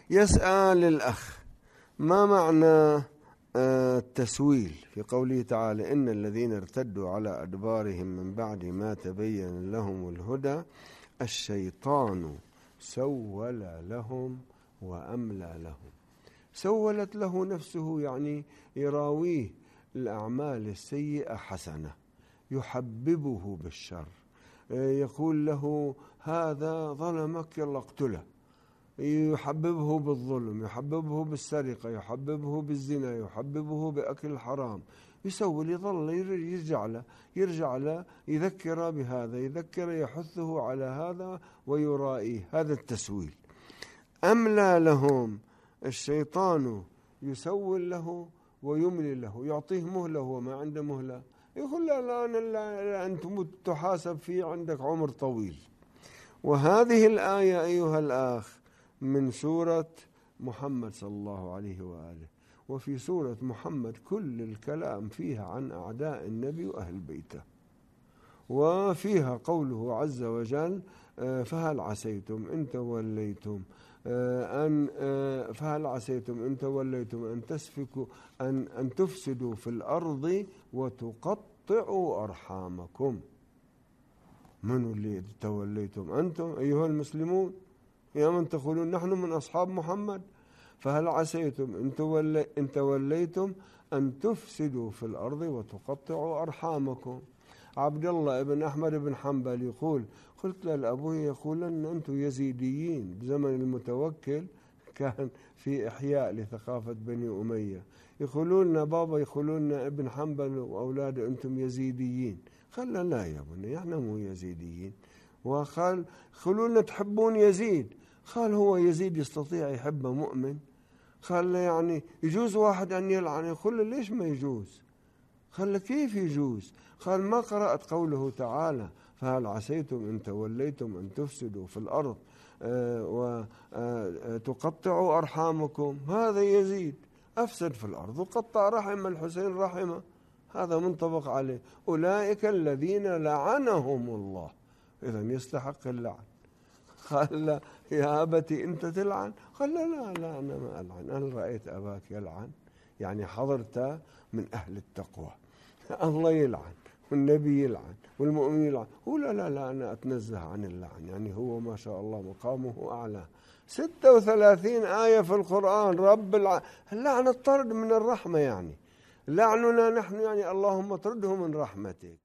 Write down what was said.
يسأل الأخ ما معنى التسويل في قوله تعالى إن الذين ارتدوا على أدبارهم من بعد ما تبين لهم الهدى الشيطان سول لهم وأملى لهم. سولت له نفسه يعني يراويه الأعمال السيئة حسنة، يحببه بالشر، يقول له هذا ظلمك يلا اقتله، يحببه بالظلم، يحببه بالسرقة، يحببه بالزنا، يحببه بأكل الحرام، يسول، يظل يرجع له يذكر بهذا، يذكر، يحثه على هذا ويرائيه. هذا التسويل. أملى لهم، الشيطان يسول له ويملي له، يعطيه مهلة وما عنده مهلة، يقول لا أنا أنت تحاسب فيه، عندك عمر طويل. وهذه الآية أيها الأخ من سورة محمد صلى الله عليه وآله، وفي سورة محمد كل الكلام فيها عن أعداء النبي وأهل بيته، وفيها قوله عز وجل فهل عسيتم إن توليتم أن تسفكوا أن تفسدوا في الأرض وتقطعوا أرحامكم. من اللي توليتم؟ أنتم أيها المسلمون، يا من تقولون نحن من أصحاب محمد. فهل عسيتم إن توليتم أن تفسدوا في الأرض وتقطعوا أرحامكم. عبد الله بن أحمد بن حنبل يقول قلت لأبوه يقول أن أنتم يزيديين. بزمن المتوكل كان في إحياء لثقافة بني أمية، يقولون بابا، يقولون ابن حنبل وأولاده أنتم يزيديين. قال لا يا بني احنا مو يزيديين. وقال خلونا تحبون يزيد. قال هو يزيد يستطيع يحب مؤمن؟ قال يعني يجوز واحد أن يلعن؟ يقول ليش ما يجوز؟ قال كيف يجوز؟ قال ما قرأت قوله تعالى فهل عسيتم إن توليتم أن تفسدوا في الأرض وتقطعوا أرحامكم. هذا يزيد أفسد في الأرض وقطع رحم الحسين رحمه، هذا منطبق عليه. أولئك الذين لعنهم الله، إذا يستحق اللعن. قال لا يا أبتي أنت تلعن؟ قال لا أنا ما ألعن، أنا رأيت أباك يلعن، يعني حضرت من أهل التقوى. الله يلعن والنبي يلعن والمؤمن يلعن، هو لا أنا أتنزه عن اللعن، يعني هو ما شاء الله مقامه أعلى. 36 آية في القرآن رب اللعن الطرد من الرحمة، يعني لعننا نحن يعني اللهم اطرده من رحمتك.